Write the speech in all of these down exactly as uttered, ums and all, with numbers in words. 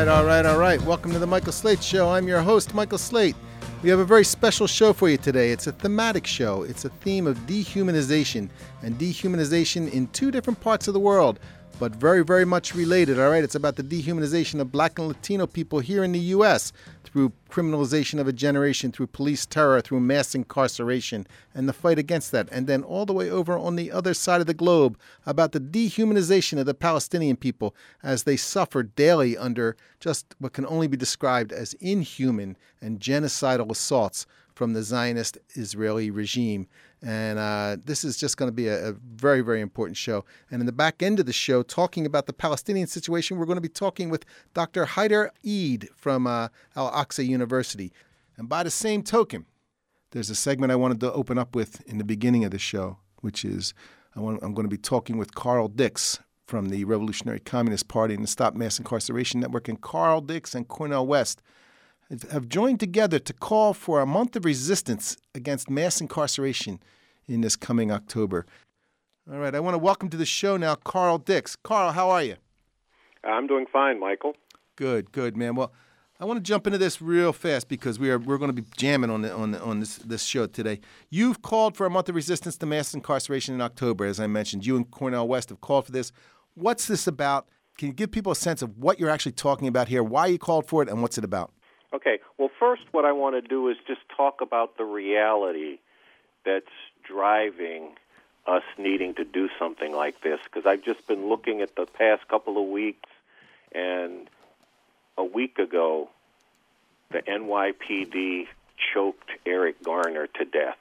right, all right, all right. Welcome to the Michael Slate Show. I'm your host, Michael Slate. We have a very special show for you today. It's a thematic show. It's a theme of dehumanization, and dehumanization in two different parts of the world, but very, very much related, all right? It's about the dehumanization of Black and Latino people here in the U S through criminalization of a generation, through police terror, through mass incarceration, and the fight against that. And then all the way over on the other side of the globe about the dehumanization of the Palestinian people as they suffer daily under just what can only be described as inhuman and genocidal assaults from the Zionist Israeli regime. And uh, this is just going to be a, a very, very important show. And in the back end of the show, talking about the Palestinian situation, we're going to be talking with Doctor Haider Eid from uh, Al-Aqsa University. And by the same token, there's a segment I wanted to open up with in the beginning of the show, which is I want, I'm going to be talking with Carl Dix from the Revolutionary Communist Party and the Stop Mass Incarceration Network. And Carl Dix and Cornel West have joined together to call for a month of resistance against mass incarceration in this coming October. All right, I want to welcome to the show now Carl Dix. Carl, how are you? I'm doing fine, Michael. Good, good, man. Well, I want to jump into this real fast because we are we're going to be jamming on the, on the, on this this show today. You've called for a month of resistance to mass incarceration in October, as I mentioned. You and Cornel West have called for this. What's this about? Can you give people a sense of what you're actually talking about here, why you called for it, and what's it about? Okay. Well, first, what I want to do is just talk about the reality that's driving us needing to do something like this, because I've just been looking at the past couple of weeks, and a week ago, the N Y P D choked Eric Garner to death.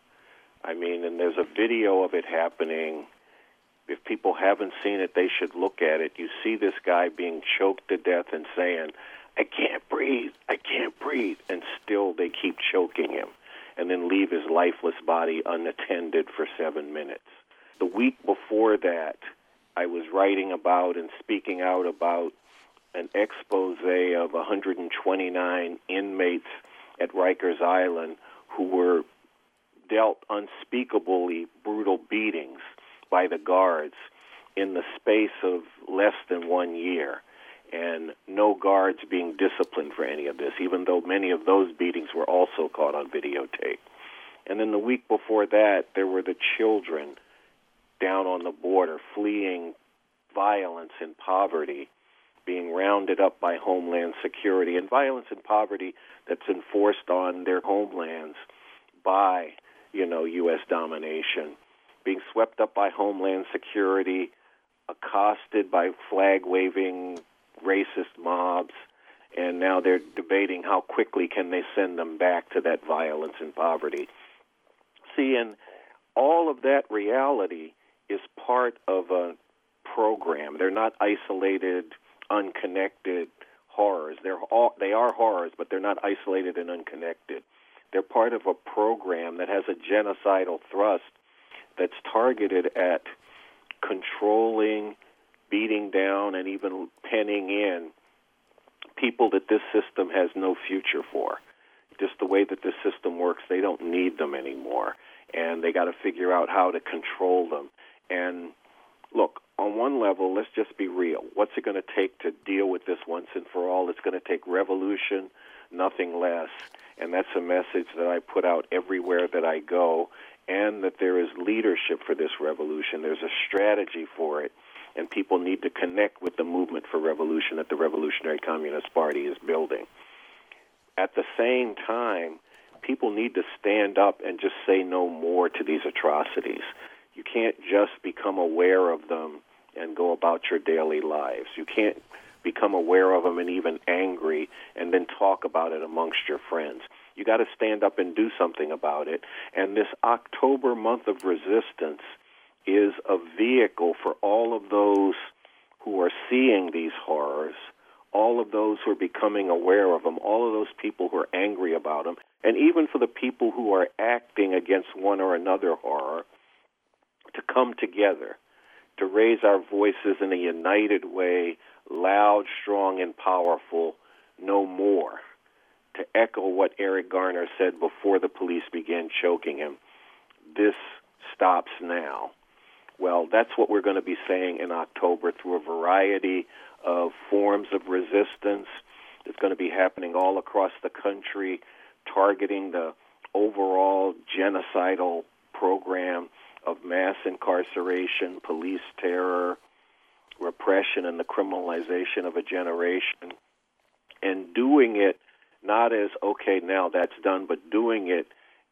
I mean, and there's a video of it happening. If people haven't seen it, they should look at it. You see this guy being choked to death and saying, I can't breathe, I can't breathe, and still they keep choking him and then leave his lifeless body unattended for seven minutes. The week before that, I was writing about and speaking out about an expose of one hundred twenty-nine inmates at Rikers Island who were dealt unspeakably brutal beatings by the guards in the space of less than one year. And no guards being disciplined for any of this, even though many of those beatings were also caught on videotape. And then the week before that, there were the children down on the border fleeing violence and poverty, being rounded up by Homeland Security, and violence and poverty that's enforced on their homelands by, you know, U S domination, being swept up by Homeland Security, accosted by flag-waving racist mobs, and now they're debating how quickly can they send them back to that violence and poverty. See, and all of that reality is part of a program. They're not isolated, unconnected horrors. They're all, they are horrors, but they're not isolated and unconnected. They're part of a program that has a genocidal thrust that's targeted at controlling, beating down, and even penning in people that this system has no future for. Just the way that this system works, they don't need them anymore, and they got to figure out how to control them. And look, on one level, let's just be real. What's it going to take to deal with this once and for all? It's going to take revolution, nothing less. And that's a message that I put out everywhere that I go, and that there is leadership for this revolution. There's a strategy for it. And people need to connect with the movement for revolution that the Revolutionary Communist Party is building. At the same time, people need to stand up and just say no more to these atrocities. You can't just become aware of them and go about your daily lives. You can't become aware of them and even angry and then talk about it amongst your friends. You got to stand up and do something about it. And this October month of resistance is a vehicle for all of those who are seeing these horrors, all of those who are becoming aware of them, all of those people who are angry about them, and even for the people who are acting against one or another horror, to come together, to raise our voices in a united way, loud, strong, and powerful, no more, to echo what Eric Garner said before the police began choking him. This stops now. Well, that's what we're going to be saying in October through a variety of forms of resistance. It's going to be happening all across the country, targeting the overall genocidal program of mass incarceration, police terror, repression, and the criminalization of a generation, and doing it not as, okay, now that's done, but doing it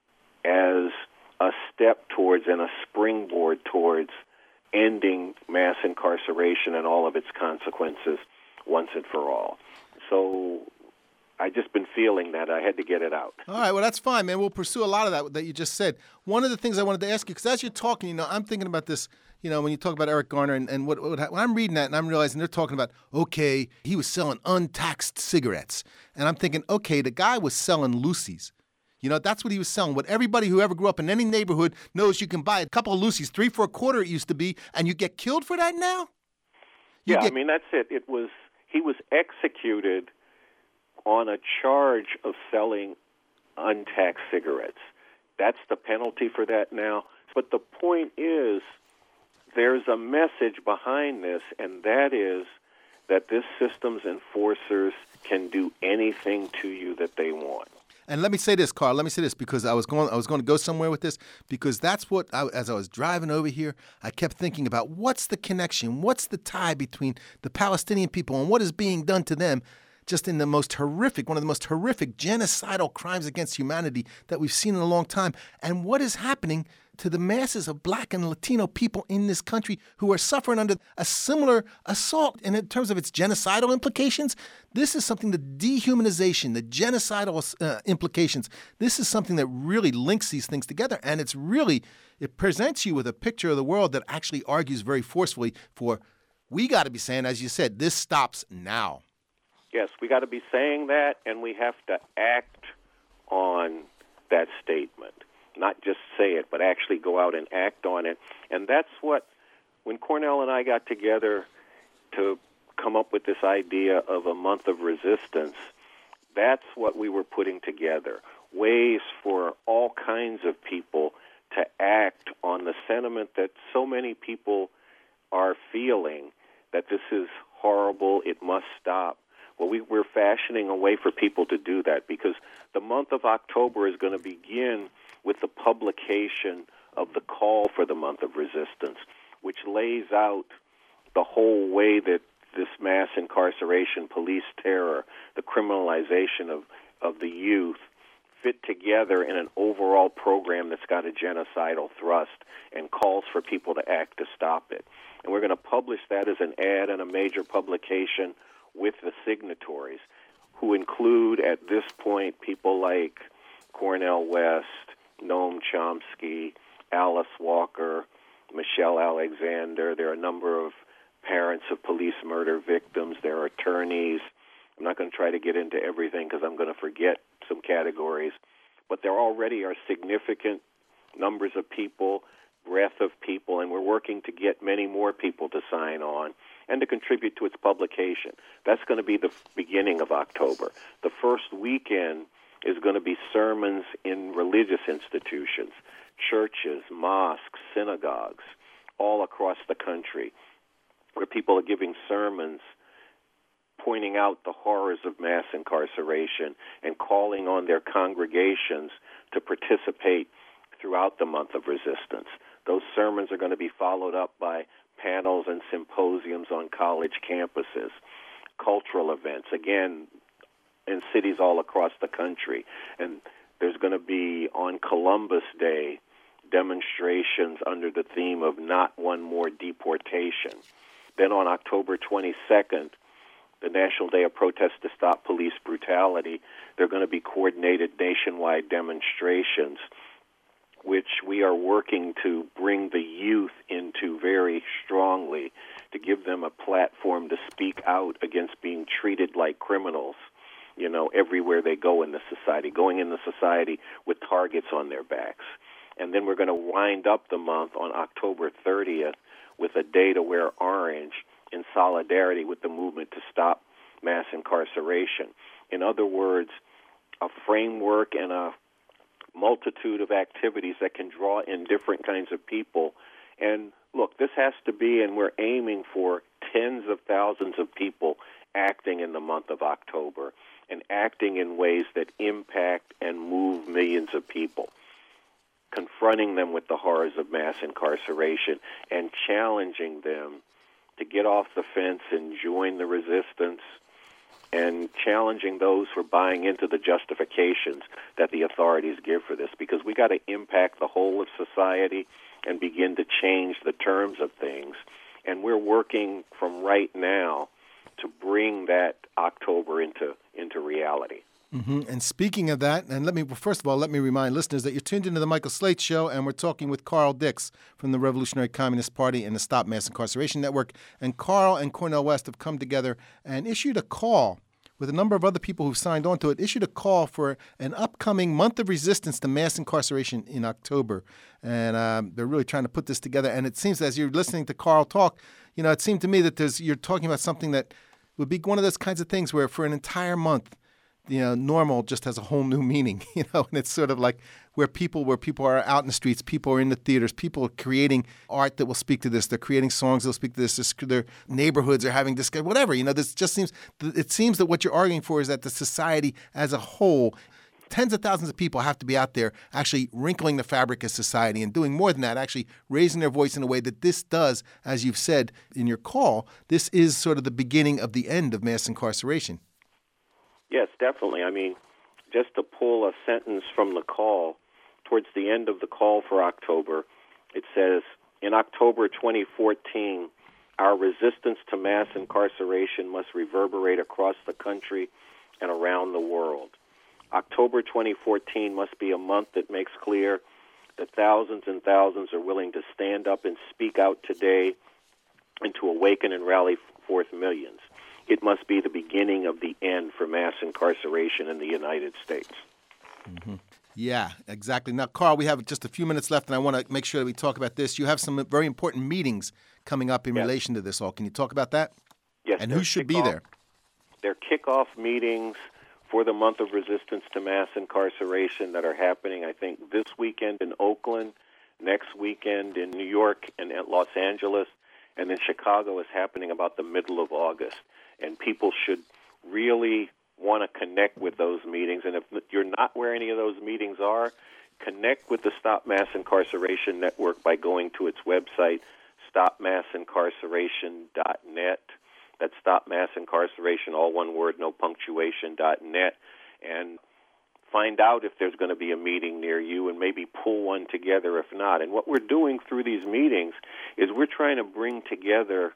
as a step towards and a springboard towards ending mass incarceration and all of its consequences once and for all. So I just been feeling that. I had to get it out. All right, well, that's fine, man. We'll pursue a lot of that that you just said. One of the things I wanted to ask you, because as you're talking, you know, I'm thinking about this, you know, when you talk about Eric Garner and, and what, what when I'm reading that and I'm realizing they're talking about, okay, he was selling untaxed cigarettes. And I'm thinking, okay, the guy was selling Lucy's. You know, that's what he was selling. What everybody who ever grew up in any neighborhood knows, you can buy a couple of Lucy's, three for a quarter it used to be, and you get killed for that now? You yeah, get... I mean, that's it. It was, he was executed on a charge of selling untaxed cigarettes. That's the penalty for that now. But the point is, there's a message behind this, and that is that this system's enforcers can do anything to you that they want. And let me say this, Carl. Let me say this because I was going. I was going to go somewhere with this because that's what. I, as I was driving over here, I kept thinking about what's the connection, what's the tie between the Palestinian people and what is being done to them, just in the most horrific, one of the most horrific genocidal crimes against humanity that we've seen in a long time, and what is happening to the masses of Black and Latino people in this country who are suffering under a similar assault. And in terms of its genocidal implications, this is something, the dehumanization, the genocidal uh, implications, this is something that really links these things together. And it's really, it presents you with a picture of the world that actually argues very forcefully for, we got to be saying, as you said, this stops now. Yes, we got to be saying that, and we have to act on that statement. Not just say it, but actually go out and act on it. And that's what, when Cornell and I got together to come up with this idea of a month of resistance, that's what we were putting together. Ways for all kinds of people to act on the sentiment that so many people are feeling, that this is horrible, it must stop. Well, we, we're fashioning a way for people to do that, because the month of October is going to begin with the publication of the call for the month of resistance, which lays out the whole way that this mass incarceration, police terror, the criminalization of, of the youth fit together in an overall program that's got a genocidal thrust and calls for people to act to stop it. And we're going to publish that as an ad in a major publication with the signatories, who include, at this point, people like Cornel West, Noam Chomsky, Alice Walker, Michelle Alexander. There are a number of parents of police murder victims. There are attorneys. I'm not going to try to get into everything because I'm going to forget some categories. But there already are significant numbers of people, breadth of people, and we're working to get many more people to sign on and to contribute to its publication. That's going to be the beginning of October. The first weekend is going to be sermons in religious institutions, churches, mosques, synagogues, all across the country, where people are giving sermons pointing out the horrors of mass incarceration and calling on their congregations to participate throughout the month of resistance. Those sermons are going to be followed up by panels and symposiums on college campuses, cultural events, again, in cities all across the country. And there's going to be, on Columbus Day, demonstrations under the theme of Not One More Deportation. Then on October twenty-second, the National Day of Protest to Stop Police Brutality, there are going to be coordinated nationwide demonstrations, which we are working to bring the youth into very strongly, to give them a platform to speak out against being treated like criminals, you know, everywhere they go in the society, going in the society with targets on their backs. And then we're going to wind up the month on October thirtieth with a day to wear orange in solidarity with the movement to stop mass incarceration. In other words, a framework and a multitude of activities that can draw in different kinds of people. And look, this has to be, and we're aiming for tens of thousands of people acting in the month of October and acting in ways that impact and move millions of people, confronting them with the horrors of mass incarceration and challenging them to get off the fence and join the resistance, and challenging those for buying into the justifications that the authorities give for this, because we got to impact the whole of society and begin to change the terms of things. And we're working from right now to bring that October into into reality. Mm-hmm. And speaking of that, and let me, well, first of all, let me remind listeners that you're tuned into the Michael Slate Show, and we're talking with Carl Dix from the Revolutionary Communist Party and the Stop Mass Incarceration Network. And Carl and Cornel West have come together and issued a call, with a number of other people who've signed on to it, issued a call for an upcoming month of resistance to mass incarceration in October. And um, they're really trying to put this together. And it seems, as you're listening to Carl talk, you know, it seemed to me that there's you're talking about something that would be one of those kinds of things where for an entire month, you know, normal just has a whole new meaning, you know, and it's sort of like where people where people are out in the streets, people are in the theaters, people are creating art that will speak to this. They're creating songs that will speak to this. this their neighborhoods are having this, whatever, you know, this just seems, it seems that what you're arguing for is that the society as a whole, tens of thousands of people have to be out there actually wrinkling the fabric of society and doing more than that, actually raising their voice in a way that this does, as you've said in your call, this is sort of the beginning of the end of mass incarceration. Yes, definitely. I mean, just to pull a sentence from the call, towards the end of the call for October, it says, in October twenty fourteen, our resistance to mass incarceration must reverberate across the country and around the world. October twenty fourteen must be a month that makes clear that thousands and thousands are willing to stand up and speak out today and to awaken and rally forth millions. It must be the beginning of the end for mass incarceration in the United States. Mm-hmm. Yeah, exactly. Now, Carl, we have just a few minutes left, and I want to make sure that we talk about this. You have some very important meetings coming up in yes. relation to this all. Can you talk about that? Yes. And who should be there? They're kickoff meetings for the month of resistance to mass incarceration that are happening, I think, this weekend in Oakland, next weekend in New York and at Los Angeles, and then Chicago is happening about the middle of August. And people should really want to connect with those meetings. And if you're not where any of those meetings are, connect with the Stop Mass Incarceration Network by going to its website, stop mass incarceration dot net. That's Stop Mass Incarceration, all one word, no punctuation, dot net. And find out if there's going to be a meeting near you and maybe pull one together if not. And what we're doing through these meetings is we're trying to bring together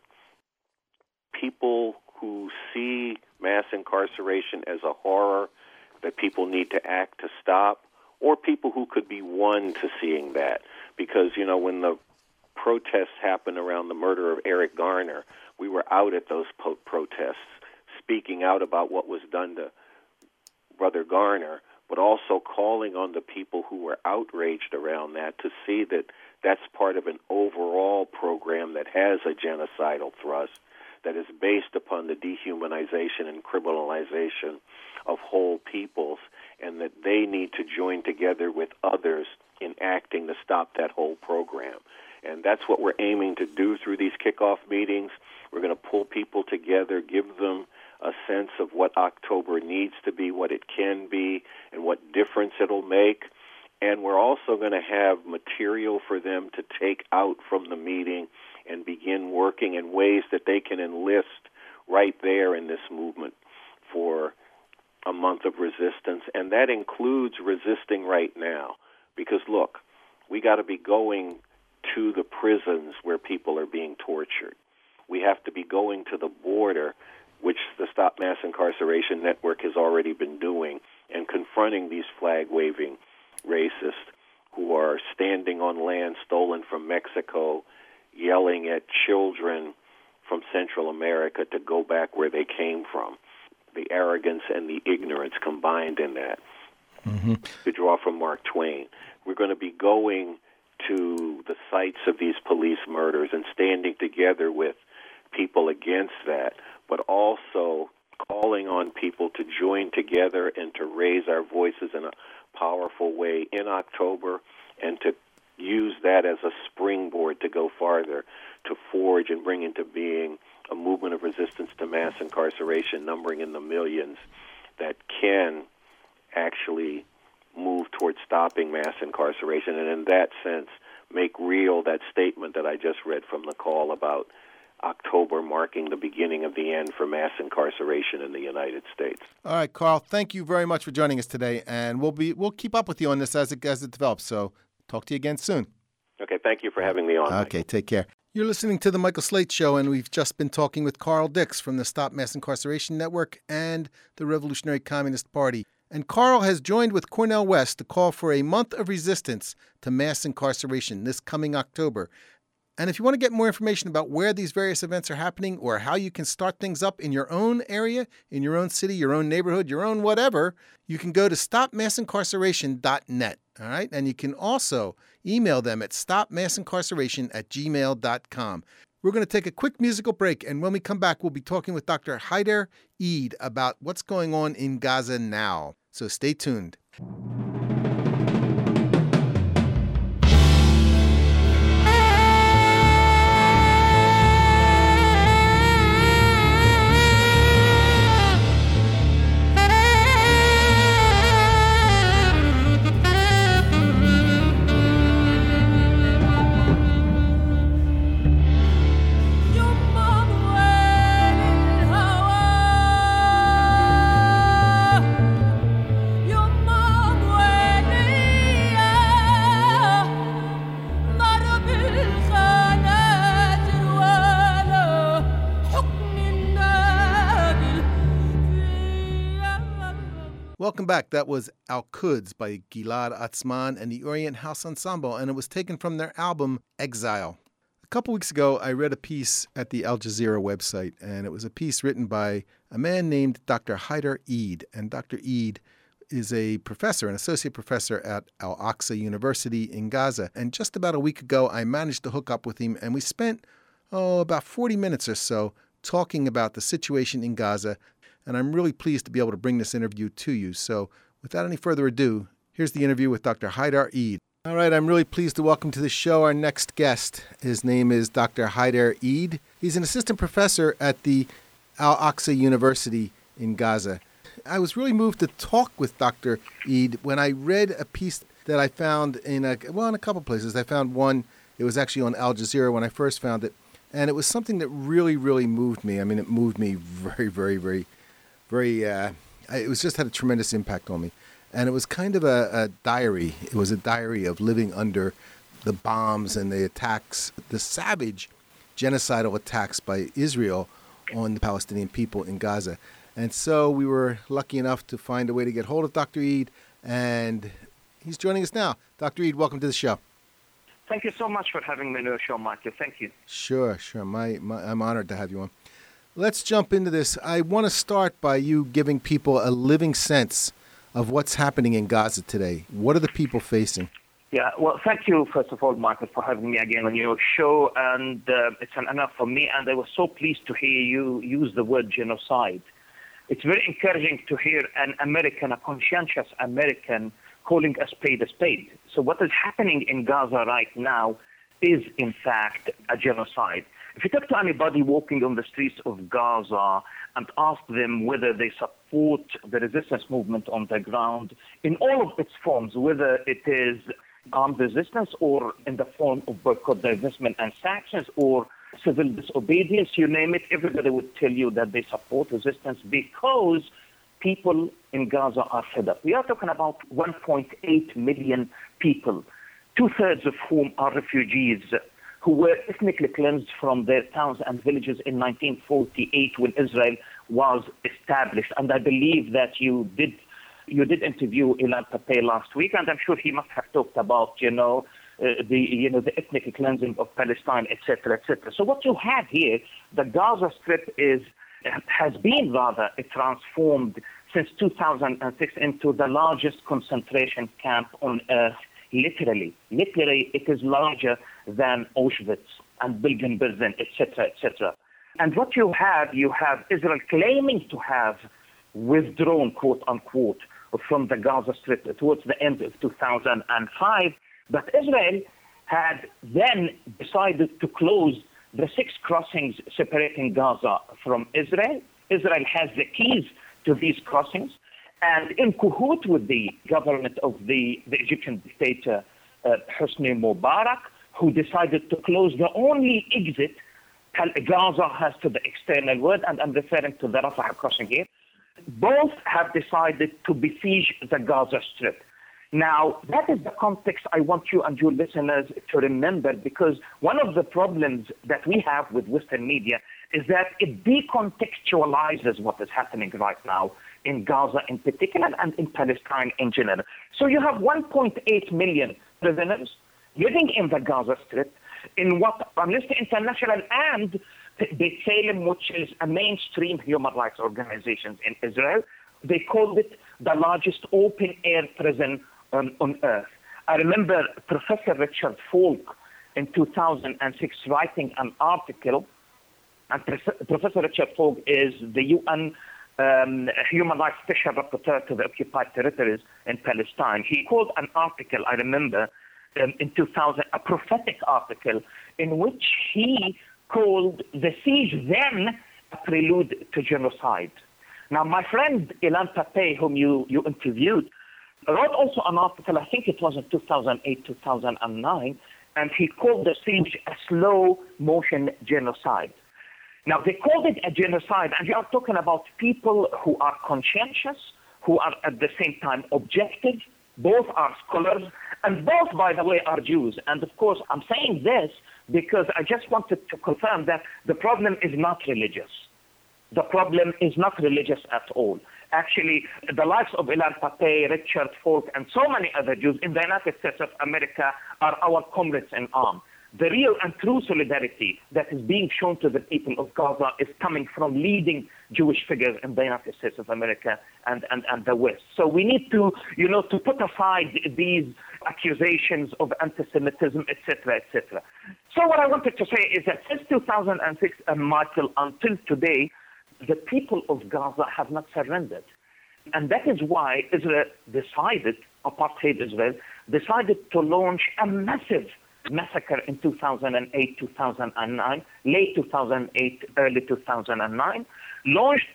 people who see mass incarceration as a horror that people need to act to stop, or people who could be won to seeing that. Because, you know, when the protests happened around the murder of Eric Garner, we were out at those po- protests speaking out about what was done to Brother Garner, but also calling on the people who were outraged around that to see that that's part of an overall program that has a genocidal thrust, that is based upon the dehumanization and criminalization of whole peoples, and that they need to join together with others in acting to stop that whole program. And that's what we're aiming to do through these kickoff meetings. We're going to pull people together, give them a sense of what October needs to be, what it can be, and what difference it'll make. And we're also going to have material for them to take out from the meeting and begin working in ways that they can enlist right there in this movement for a month of resistance. And that includes resisting right now. Because, look, we got to be going to the prisons where people are being tortured. We have to be going to the border, which the Stop Mass Incarceration Network has already been doing, and confronting these flag-waving racists who are standing on land stolen from Mexico, yelling at children from Central America to go back where they came from. The arrogance and the ignorance combined in that. Mm-hmm. To draw from Mark Twain. We're going to be going to the sites of these police murders and standing together with people against that, but also calling on people to join together and to raise our voices in a powerful way in October, and to use that as a springboard to go farther, to forge and bring into being a movement of resistance to mass incarceration numbering in the millions that can actually move towards stopping mass incarceration, and in that sense make real that statement that I just read from the call about October marking the beginning of the end for mass incarceration in the United States. All right, Carl, thank you very much for joining us today, and we'll be we'll keep up with you on this as it as it develops. So talk to you again soon. Okay, thank you for having me on. Okay, take care. You're listening to The Michael Slate Show, and we've just been talking with Carl Dix from the Stop Mass Incarceration Network and the Revolutionary Communist Party. And Carl has joined with Cornel West to call for a month of resistance to mass incarceration this coming October. And if you want to get more information about where these various events are happening or how you can start things up in your own area, in your own city, your own neighborhood, your own whatever, you can go to stop mass incarceration dot net. All right. And you can also email them at stop mass incarceration at gmail dot com. We're going to take a quick musical break. And when we come back, we'll be talking with Doctor Haider Eid about what's going on in Gaza now. So stay tuned. Welcome back. That was Al-Quds by Gilad Atzmon and the Orient House Ensemble, and it was taken from their album Exile. A couple weeks ago, I read a piece at the Al Jazeera website, and it was a piece written by a man named Doctor Haider Eid. And Doctor Eid is a professor, an associate professor at Al-Aqsa University in Gaza. And just about a week ago, I managed to hook up with him, and we spent, oh, about forty minutes or so talking about the situation in Gaza. And I'm really pleased to be able to bring this interview to you. So without any further ado, here's the interview with Doctor Haider Eid. All right, I'm really pleased to welcome to the show our next guest. His name is Doctor Haider Eid. He's an assistant professor at the Al-Aqsa University in Gaza. I was really moved to talk with Doctor Eid when I read a piece that I found in a, well, in a couple places. I found one, it was actually on Al Jazeera when I first found it. And it was something that really, really moved me. I mean, it moved me very, very, very Very, uh, it was just had a tremendous impact on me. And it was kind of a, a diary. It was a diary of living under the bombs and the attacks, the savage genocidal attacks by Israel on the Palestinian people in Gaza. And so we were lucky enough to find a way to get hold of Doctor Eid, and he's joining us now. Doctor Eid, welcome to the show. Thank you so much for having me on your show, Michael. Thank you. Sure, sure. My, my, I'm honored to have you on. Let's jump into this. I want to start by you giving people a living sense of what's happening in Gaza today. What are the people facing? Yeah, well, thank you, first of all, Michael, for having me again on your show. And uh, it's an honor for me, and I was so pleased to hear you use the word genocide. It's very encouraging to hear an American, a conscientious American, calling a spade a spade. So what is happening in Gaza right now is, in fact, a genocide. If you talk to anybody walking on the streets of Gaza and ask them whether they support the resistance movement on the ground in all of its forms, whether it is armed resistance or in the form of boycott, divestment, and sanctions, or civil disobedience, you name it, everybody would tell you that they support resistance because people in Gaza are fed up. We are talking about one point eight million people, two-thirds of whom are refugees who were ethnically cleansed from their towns and villages in nineteen forty-eight when Israel was established. And I believe that you did you did interview Ilan Pappé last week, and I'm sure he must have talked about, you know, uh, the you know the ethnic cleansing of Palestine, et cetera, et cetera. So what you have here, the Gaza Strip is has been rather transformed since two thousand six into the largest concentration camp on earth. Literally, literally, it is larger than Auschwitz and Bergen-Belsen, et cetera, et cetera. And what you have, you have Israel claiming to have withdrawn, quote unquote, from the Gaza Strip towards the end of two thousand five. But Israel had then decided to close the six crossings separating Gaza from Israel. Israel has the keys to these crossings, and in cahoot with the government of the, the Egyptian dictator uh, Hosni Mubarak, who decided to close the only exit Gaza has to the external world, and I'm referring to the Rafah crossing here. Both have decided to besiege the Gaza Strip. Now, that is the context I want you and your listeners to remember, because one of the problems that we have with Western media is that it decontextualizes what is happening right now in Gaza in particular and in Palestine in general. So you have one point eight million prisoners living in the Gaza Strip in what Amnesty International and B'Tselem, which is a mainstream human rights organization in Israel, they called it the largest open-air prison um, on earth. I remember Professor Richard Falk in two thousand six writing an article, and Professor Richard Falk is the U N um, Human Rights Special Rapporteur to the occupied territories in Palestine. He called an article, I remember, um, in two thousand, a prophetic article, in which he called the siege then a prelude to genocide. Now, my friend Ilan Pappé, whom you, you interviewed, wrote also an article, I think it was in two thousand eight, two thousand nine, and he called the siege a slow-motion genocide. Now, they called it a genocide, and you are talking about people who are conscientious, who are at the same time objective. Both are scholars, and both, by the way, are Jews. And of course, I'm saying this because I just wanted to confirm that the problem is not religious. The problem is not religious at all. Actually, the likes of Ilan Pappé, Richard Falk, and so many other Jews in the United States of America are our comrades in arms. The real and true solidarity that is being shown to the people of Gaza is coming from leading Jewish figures in the United States of America and, and, and the West. So we need to, you know, to put aside these accusations of anti-Semitism, et cetera, et cetera. So what I wanted to say is that since two thousand six, and Michael, until today, the people of Gaza have not surrendered. And that is why Israel decided, apartheid Israel, decided to launch a massive massacre in two thousand eight, two thousand nine, late two thousand eight, early two thousand nine, launched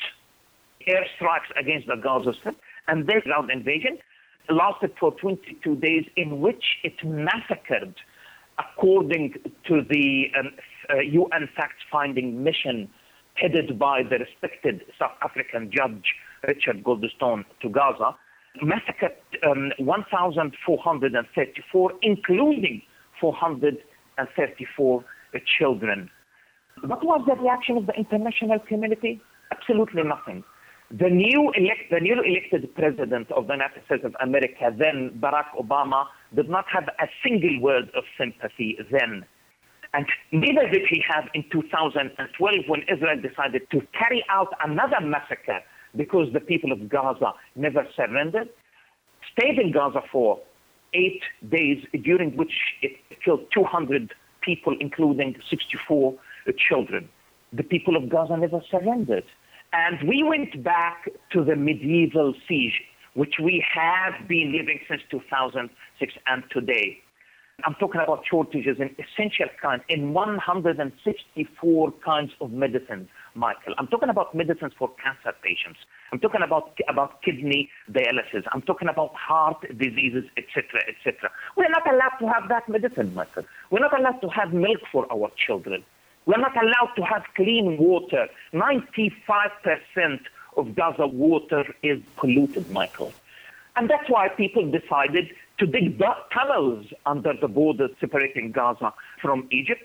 airstrikes against the Gaza Strip, and their ground invasion lasted for twenty-two days, in which it massacred, according to the um, uh, U N fact-finding mission headed by the respected South African judge Richard Goldstone to Gaza, massacred um, one thousand four hundred thirty-four, including four hundred thirty-four children. What was the reaction of the international community? Absolutely nothing. The new elect, the newly elected president of the United States of America, then Barack Obama, did not have a single word of sympathy then. And neither did he have in two thousand twelve when Israel decided to carry out another massacre because the people of Gaza never surrendered, stayed in Gaza for eight days, during which it killed two hundred people, including sixty-four children. The people of Gaza never surrendered. And we went back to the medieval siege, which we have been living since two thousand six and today. I'm talking about shortages in essential kinds, in one hundred sixty-four kinds of medicines, Michael. I'm talking about medicines for cancer patients. I'm talking about, about kidney dialysis. I'm talking about heart diseases, et cetera, et cetera. We're not allowed to have that medicine, Michael. We're not allowed to have milk for our children. We're not allowed to have clean water. ninety-five percent of Gaza water is polluted, Michael. And that's why people decided to dig tunnels under the border separating Gaza from Egypt.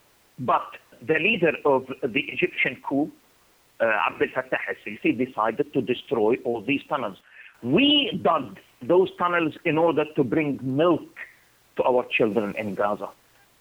But the leader of the Egyptian coup, uh, Abdel Fattah al-Sisi, decided to destroy all these tunnels. We dug those tunnels in order to bring milk to our children in Gaza.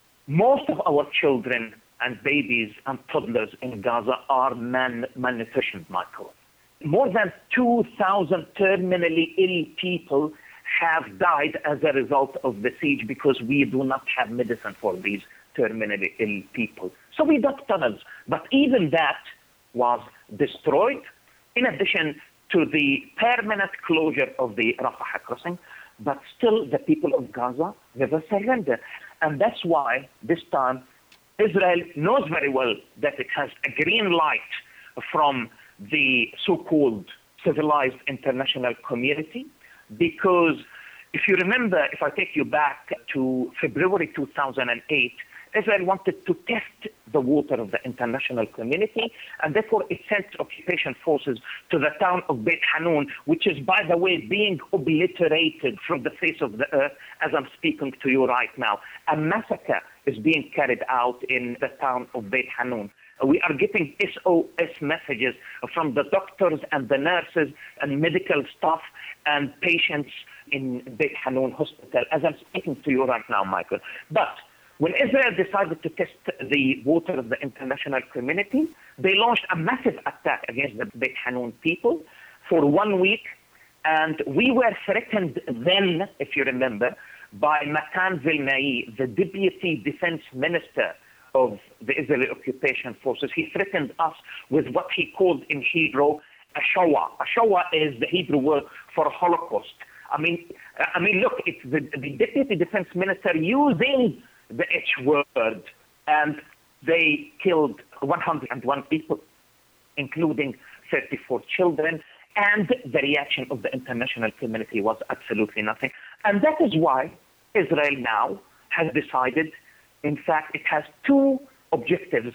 Most of our children and babies and toddlers in Gaza are man- malnutritioned, Michael. More than two thousand terminally ill people have died as a result of the siege because we do not have medicine for these terminally ill people. So we dug tunnels, but even that was destroyed, in addition to the permanent closure of the Rafah crossing. But still, the people of Gaza never surrendered. And that's why this time Israel knows very well that it has a green light from the so-called civilized international community, because if you remember, if I take you back to February two thousand eight, Israel wanted to test the water of the international community, and therefore it sent occupation forces to the town of Beit Hanun, which is, by the way, being obliterated from the face of the earth as I'm speaking to you right now. A massacre is being carried out in the town of Beit Hanun. We are getting S O S messages from the doctors and the nurses and medical staff and patients in Beit Hanun Hospital as I'm speaking to you right now, Michael. But when Israel decided to test the water of the international community, they launched a massive attack against the Beit Hanun people for one week. And we were threatened then, if you remember, by Matan Vilnai, the deputy defense minister of the Israeli occupation forces. He threatened us with what he called in Hebrew a Shoah. A Shoah is the Hebrew word for Holocaust. I mean, I mean, look, it's the, the deputy defense minister using the H word, and they killed one hundred one people, including thirty-four children, and the reaction of the international community was absolutely nothing. And that is why Israel now has decided, in fact, it has two objectives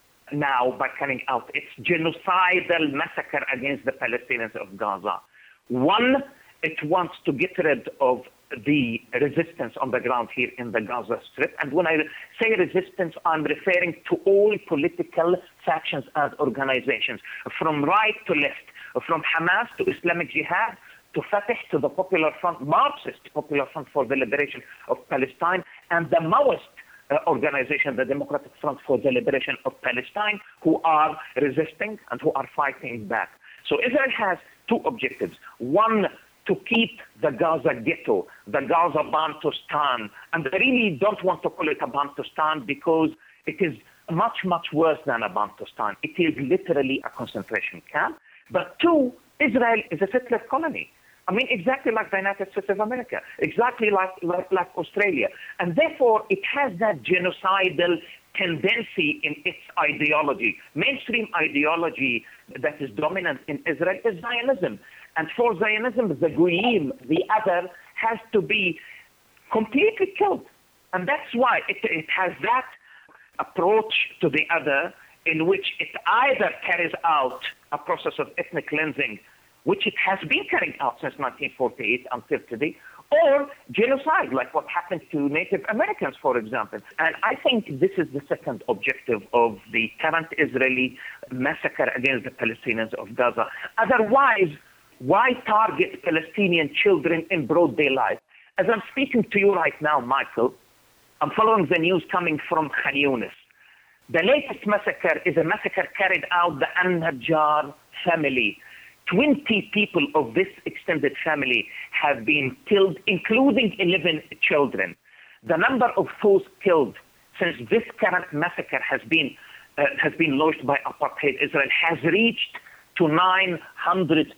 now by carrying out its genocidal massacre against the Palestinians of Gaza. One, it wants to get rid of the resistance on the ground here in the Gaza Strip. And when I say resistance, I'm referring to all political factions and organizations, from right to left, from Hamas to Islamic Jihad, to Fatah, to the Popular Front, Marxist Popular Front for the Liberation of Palestine, and the Maoist uh, organization, the Democratic Front for the Liberation of Palestine, who are resisting and who are fighting back. So Israel has two objectives. One, to keep the Gaza ghetto, the Gaza Bantustan. And I really don't want to call it a Bantustan because it is much, much worse than a Bantustan. It is literally a concentration camp. But two, Israel is a settler colony. I mean, exactly like the United States of America, exactly like, like, like Australia. And therefore, it has that genocidal tendency in its ideology. Mainstream ideology that is dominant in Israel is Zionism. And for Zionism, the goyim, the other, has to be completely killed. And that's why it, it has that approach to the other in which it either carries out a process of ethnic cleansing, which it has been carrying out since nineteen forty-eight until today, or genocide, like what happened to Native Americans, for example. And I think this is the second objective of the current Israeli massacre against the Palestinians of Gaza. Otherwise, why target Palestinian children in broad daylight? As I'm speaking to you right now, Michael, I'm following the news coming from Khan Yunis. The latest massacre is a massacre carried out the An-Najjar family. twenty people of this extended family have been killed, including eleven children. The number of those killed since this current massacre has been uh, has been launched by apartheid Israel has reached to nine hundred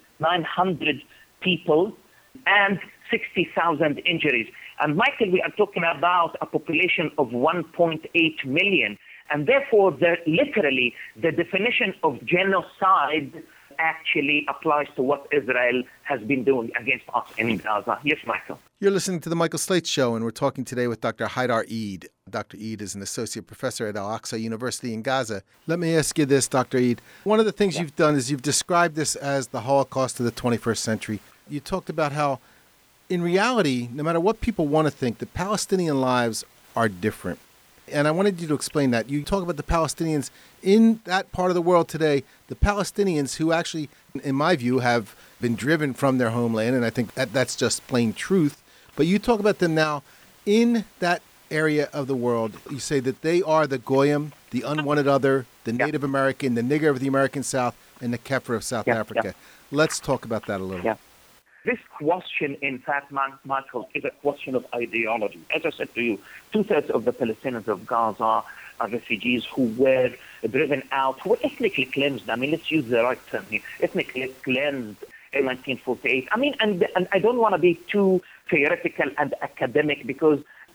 people and sixty thousand injuries. And Michael, we are talking about a population of one point eight million. And therefore, the, literally, the definition of genocide actually applies to what Israel has been doing against us in Gaza. Yes, Michael. You're listening to The Michael Slate Show, and we're talking today with Doctor Haidar Eid. Doctor Eid is an associate professor at Al-Aqsa University in Gaza. Let me ask you this, Doctor Eid. One of the things yeah. you've done is you've described this as the Holocaust of the twenty-first century. You talked about how, in reality, no matter what people want to think, the Palestinian lives are different. And I wanted you to explain that. You talk about the Palestinians in that part of the world today, the Palestinians who actually, in my view, have been driven from their homeland, and I think that that's just plain truth. But you talk about them now in that area of the world. You say that they are the Goyim, the unwanted other, the yeah. Native American, the nigger of the American South, and the Kefir of South yeah, Africa. Yeah. Let's talk about that a little. Yeah. This question, in fact, Michael, is a question of ideology. As I said to you, two-thirds of the Palestinians of Gaza are refugees who were driven out, who were ethnically cleansed. I mean, let's use the right term here. Ethnically cleansed in nineteen forty-eight. I mean, and, and I don't want to be too theoretical and academic because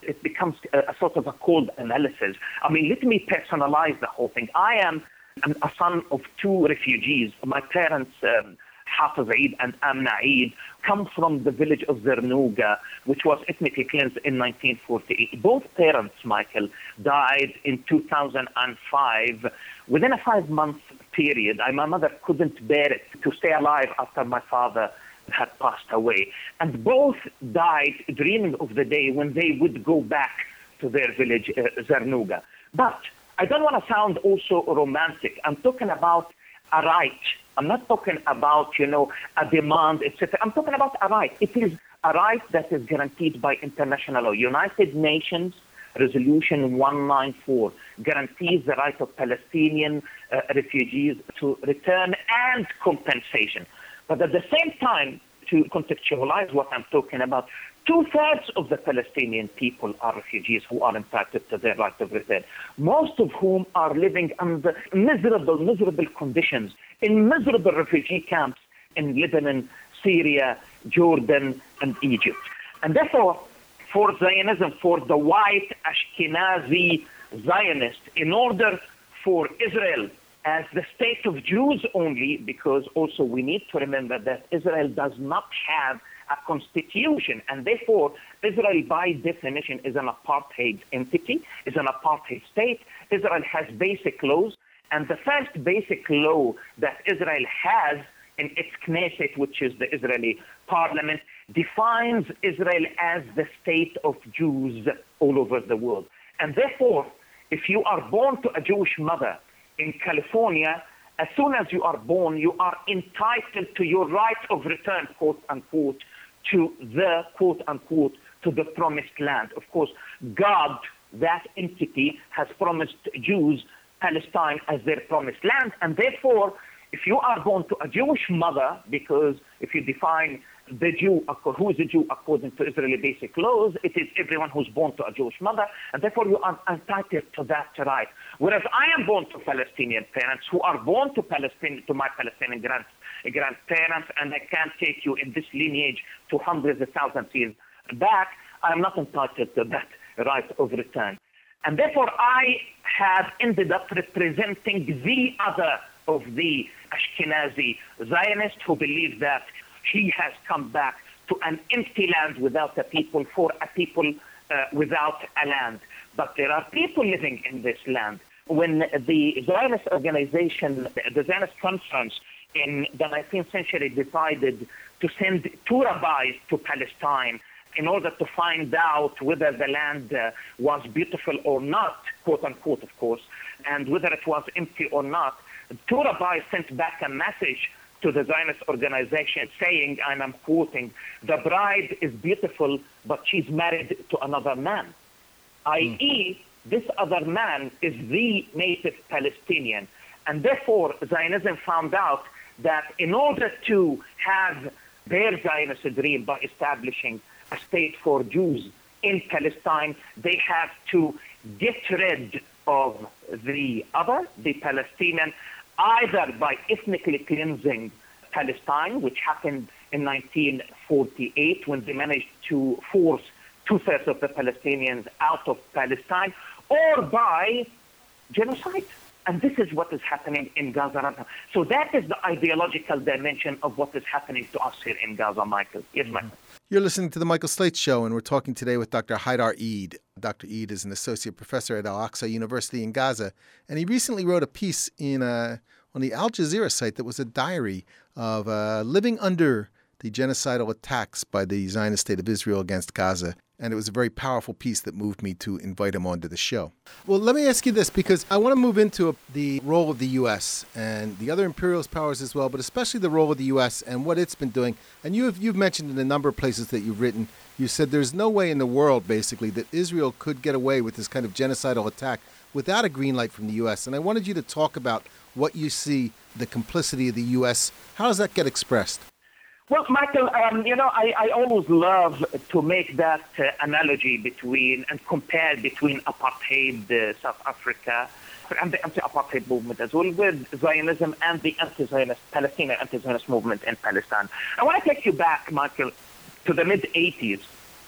it becomes a, a sort of a cold analysis. I mean, let me personalize the whole thing. I am a son of two refugees. My parents, um, Hafiz Eid and Amna Eid, come from the village of Zernouga, which was ethnically cleansed in nineteen forty-eight. Both parents, Michael, died in two thousand five. Within a five-month period, I, my mother couldn't bear it to stay alive after my father had passed away. And both died dreaming of the day when they would go back to their village, uh, Zernouga. But I don't want to sound also romantic. I'm talking about a right. I'm not talking about, you know, a demand, et cetera. I'm talking about a right. It is a right that is guaranteed by international law. United Nations Resolution one ninety-four guarantees the right of Palestinian uh, refugees to return and compensation. But at the same time, to contextualize what I'm talking about, two-thirds of the Palestinian people are refugees who are entitled to their right of return, most of whom are living under miserable, miserable conditions in miserable refugee camps in Lebanon, Syria, Jordan, and Egypt. And therefore, for Zionism, for the white Ashkenazi Zionist, in order for Israel as the state of Jews only, because also we need to remember that Israel does not have a constitution, and therefore Israel by definition is an apartheid entity, is an apartheid state. Israel has basic laws, and the first basic law that Israel has in its Knesset, which is the Israeli parliament, defines Israel as the state of Jews all over the world. And therefore, if you are born to a Jewish mother in California, as soon as you are born, you are entitled to your right of return, quote unquote, to the, quote unquote, to the promised land. Of course, God, that entity, has promised Jews Palestine as their promised land, and therefore, if you are born to a Jewish mother, because if you define the Jew, who is a Jew according to Israeli basic laws, it is everyone who's born to a Jewish mother, and therefore you are entitled to that right. Whereas I am born to Palestinian parents who are born to Palestine, to my Palestinian grand, grandparents, and I can't take you in this lineage to hundreds of thousands of years back, I am not entitled to that right of return. And therefore I have ended up representing the other of the Ashkenazi Zionists who believe that he has come back to an empty land without a people, for a people uh, without a land. But there are people living in this land. When the Zionist organization, the Zionist conference in the nineteenth century decided to send two rabbis to Palestine in order to find out whether the land uh, was beautiful or not, quote unquote, of course, and whether it was empty or not, two rabbis sent back a message to the Zionist organization saying, and I'm quoting, the bride is beautiful, but she's married to another man, mm. that is, this other man is the native Palestinian. And therefore, Zionism found out that in order to have their Zionist dream by establishing a state for Jews in Palestine, they have to get rid of the other, the Palestinian, either by ethnically cleansing Palestine, which happened in nineteen forty-eight when they managed to force two-thirds of the Palestinians out of Palestine, or by genocide. And this is what is happening in Gaza right now. So that is the ideological dimension of what is happening to us here in Gaza, Michael. Yes, mm-hmm. Michael. You're listening to The Michael Slate Show, and we're talking today with Doctor Haidar Eid. Doctor Eid is an associate professor at Al-Aqsa University in Gaza, and he recently wrote a piece in uh, on the Al Jazeera site that was a diary of uh, living under the genocidal attacks by the Zionist State of Israel against Gaza. And it was a very powerful piece that moved me to invite him onto the show. Well, let me ask you this, because I want to move into a, the role of the U S and the other imperialist powers as well, but especially the role of the U S and what it's been doing. And you've, you've mentioned in a number of places that you've written, you said there's no way in the world, basically, that Israel could get away with this kind of genocidal attack without a green light from the U S. And I wanted you to talk about what you see, the complicity of the U S. How does that get expressed? Well, Michael, um, you know, I, I always love to make that uh, analogy between and compare between apartheid uh, South Africa and the anti-apartheid movement as well with Zionism and the anti-Zionist, Palestinian anti-Zionist movement in Palestine. I want to take you back, Michael, to the mid-eighties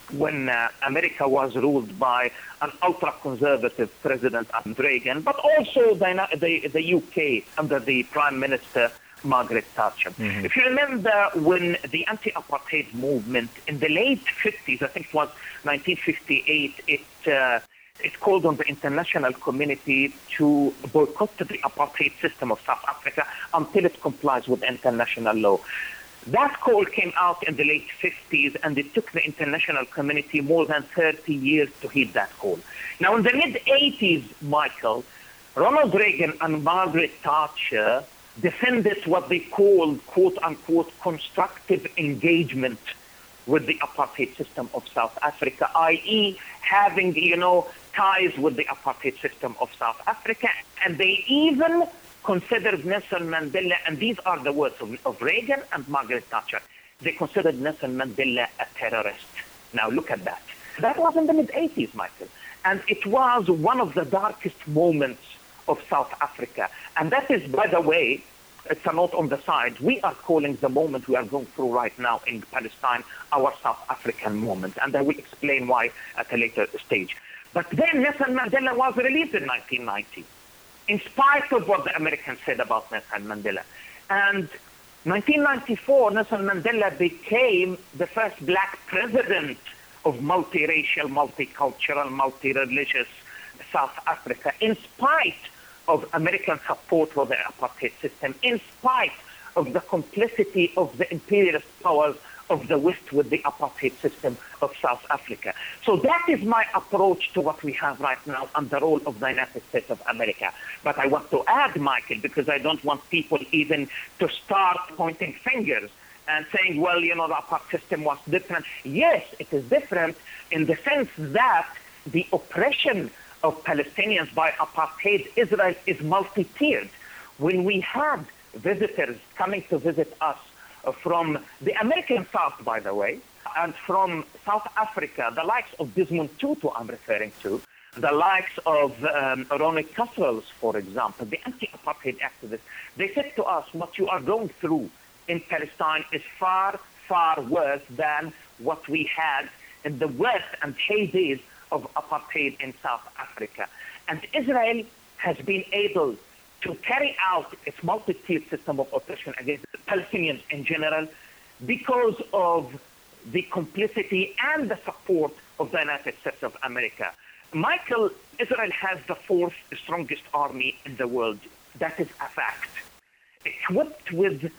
when uh, America was ruled by an ultra-conservative President Reagan, but also the, the, the U K under the Prime Minister Margaret Thatcher. Mm-hmm. If you remember when the anti-apartheid movement in the late fifties, I think it was nineteen fifty-eight, it uh, it called on the international community to boycott the apartheid system of South Africa until it complies with international law. That call came out in the late fifties, and it took the international community more than thirty years to heed that call. Now, in the mid-eighties, Michael, Ronald Reagan and Margaret Thatcher defended what they called, quote-unquote, constructive engagement with the apartheid system of South Africa, that is having, you know, ties with the apartheid system of South Africa. And they even considered Nelson Mandela, and these are the words of, of Reagan and Margaret Thatcher, they considered Nelson Mandela a terrorist. Now look at that. That was in the mid-eighties, Michael. And it was one of the darkest moments of South Africa. And that is, by the way, it's a note on the side, we are calling the moment we are going through right now in Palestine our South African moment. And I will explain why at a later stage. But then Nelson Mandela was released in nineteen ninety, in spite of what the Americans said about Nelson Mandela. And nineteen ninety-four, Nelson Mandela became the first black president of multiracial, multicultural, multi-religious South Africa, in spite of American support for the apartheid system, in spite of the complicity of the imperialist powers of the West with the apartheid system of South Africa. So that is my approach to what we have right now under role of the United States of America. But I want to add, Michael, because I don't want people even to start pointing fingers and saying, well, you know, the apartheid system was different. Yes, it is different in the sense that the oppression of Palestinians by apartheid Israel is multi-tiered. When we had visitors coming to visit us from the American South, by the way, and from South Africa, the likes of Desmond Tutu I'm referring to, the likes of um, Ronnie Kasrils, for example, the anti-apartheid activists, they said to us, what you are going through in Palestine is far, far worse than what we had in the worst and heydays of apartheid in South Africa. And Israel has been able to carry out its multi-tiered system of oppression against Palestinians in general because of the complicity and the support of the United States of America. Michael, Israel has the fourth strongest army in the world. That is a fact. Equipped with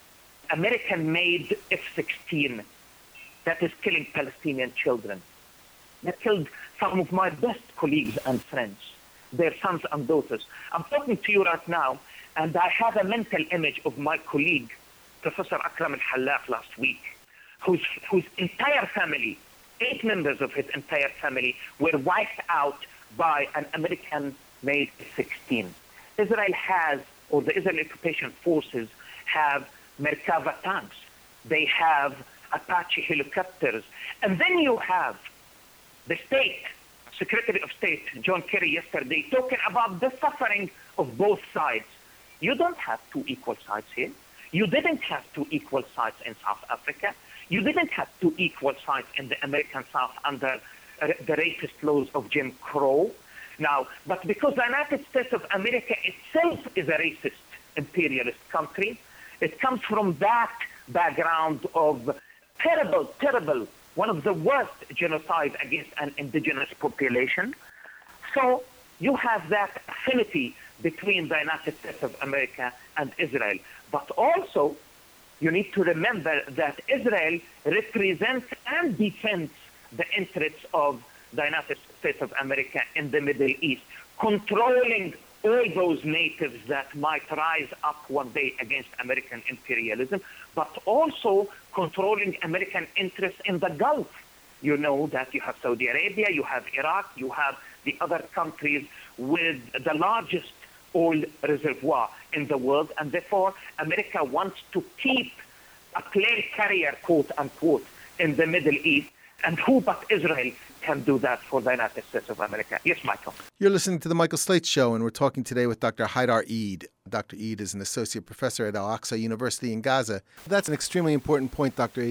American-made F sixteen that is killing Palestinian children. That killed some of my best colleagues and friends, their sons and daughters. I'm talking to you right now, and I have a mental image of my colleague, Professor Akram al-Hallaf, last week, whose, whose entire family, eight members of his entire family, were wiped out by an American-made F sixteen. Israel has, or the Israeli occupation forces have Merkava tanks. They have Apache helicopters. And then you have the state, Secretary of State John Kerry yesterday, talking about the suffering of both sides. You don't have two equal sides here. You didn't have two equal sides in South Africa. You didn't have two equal sides in the American South under uh, the racist laws of Jim Crow. Now, but because the United States of America itself is a racist imperialist country, it comes from that background of terrible, terrible, one of the worst genocides against an indigenous population. So you have that affinity between the United States of America and Israel. But also, you need to remember that Israel represents and defends the interests of the United States of America in the Middle East, controlling all those natives that might rise up one day against American imperialism, but also controlling American interests in the Gulf. You know that you have Saudi Arabia, you have Iraq, you have the other countries with the largest oil reservoir in the world, and therefore America wants to keep a plane carrier, quote unquote, in the Middle East. And who but Israel can do that for the United States of America? Yes, Michael. You're listening to The Michael Slate Show, and we're talking today with Doctor Haidar Eid. Doctor Eid is an associate professor at Al-Aqsa University in Gaza. That's an extremely important point, Doctor Eid.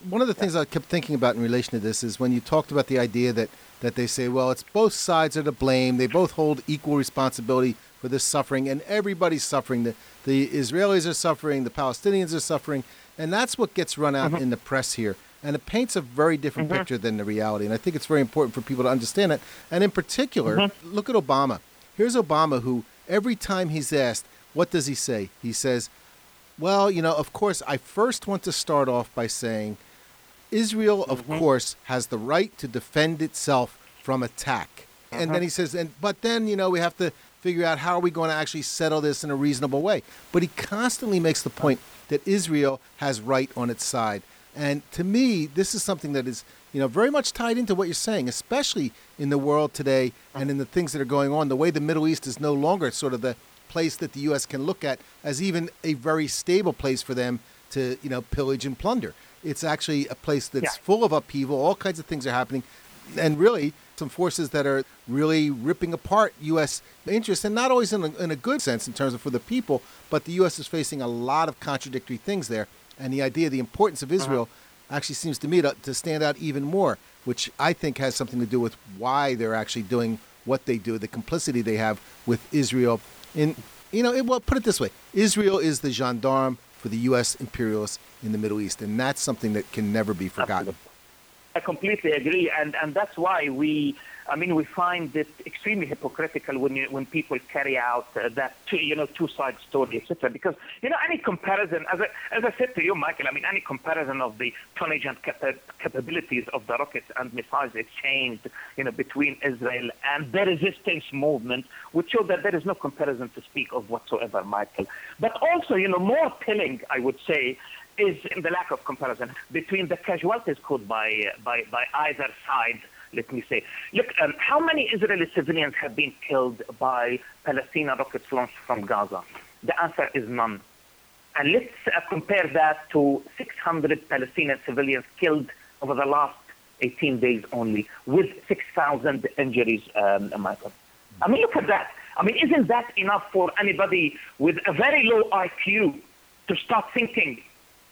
One of the things I kept thinking about in relation to this is when you talked about the idea that, that they say, well, it's both sides are to blame. They both hold equal responsibility for this suffering, and everybody's suffering. The, the Israelis are suffering, the Palestinians are suffering, and that's what gets run out mm-hmm. in the press here. And it paints a very different mm-hmm. picture than the reality, and I think it's very important for people to understand that. And in particular, mm-hmm. look at Obama. Here's Obama who, every time he's asked, what does he say? He says, well, you know, of course, I first want to start off by saying Israel, of mm-hmm. course, has the right to defend itself from attack. Uh-huh. And then he says, and but then, you know, we have to figure out how are we going to actually settle this in a reasonable way. But he constantly makes the point that Israel has right on its side. And to me, this is something that is, you know, very much tied into what you're saying, especially in the world today and in the things that are going on. The way the Middle East is no longer sort of the place that the U S can look at as even a very stable place for them to, you know, pillage and plunder. It's actually a place that's yeah. full of upheaval. All kinds of things are happening. And really, some forces that are really ripping apart U S interests, and not always in a, in a good sense in terms of for the people, but the U S is facing a lot of contradictory things there. And the idea, the importance of Israel uh-huh. actually seems to me to, to stand out even more, which I think has something to do with why they're actually doing what they do, the complicity they have with Israel. In, you know, it, well, put it this way. Israel is the gendarme for the U S imperialists in the Middle East, and that's something that can never be forgotten. Absolutely. I completely agree, and, and that's why we, I mean, we find it extremely hypocritical when you, when people carry out uh, that, two, you know, two-side story, et cetera. Because, you know, any comparison, as I, as I said to you, Michael, I mean, any comparison of the tonnage and capa- capabilities of the rockets and missiles exchanged, you know, between Israel and the resistance movement would show that there is no comparison to speak of whatsoever, Michael. But also, you know, more telling, I would say, is the lack of comparison between the casualties caused by, uh, by, by either side. Let me say, look, um, how many Israeli civilians have been killed by Palestinian rockets launched from Gaza? The answer is none. And let's uh, compare that to six hundred Palestinian civilians killed over the last eighteen days only, with six thousand injuries, um, Michael. I mean, look at that. I mean, isn't that enough for anybody with a very low I Q to start thinking,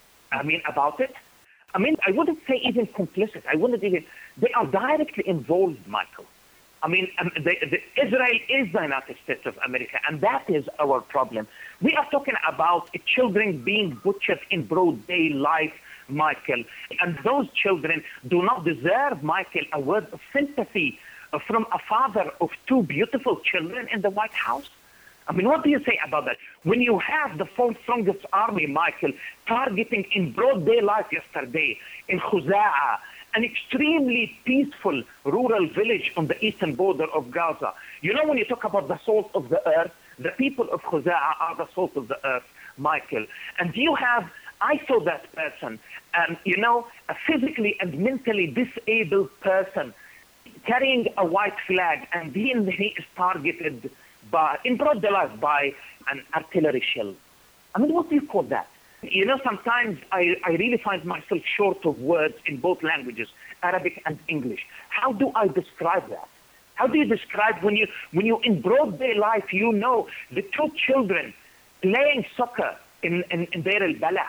I mean, about it? I mean, I wouldn't say even complicit. I wouldn't even... They are directly involved, Michael. I mean, um, the, the, Israel is the United States of America, and that is our problem. We are talking about children being butchered in broad daylight, Michael. And those children do not deserve, Michael, a word of sympathy from a father of two beautiful children in the White House. I mean, what do you say about that? When you have the fourth strongest army, Michael, targeting in broad daylight yesterday in Khuza'a, an extremely peaceful rural village on the eastern border of Gaza. You know, when you talk about the salt of the earth, the people of Khuza'a are the salt of the earth, Michael. And you have, I saw that person, um, you know, a physically and mentally disabled person carrying a white flag, and then he is targeted by, in broad daylight by an artillery shell. I mean, what do you call that? You know, sometimes I, I really find myself short of words in both languages, Arabic and English. How do I describe that? How do you describe when you, when you in broad daylight, you know, the two children playing soccer in, in, in Deir al-Balah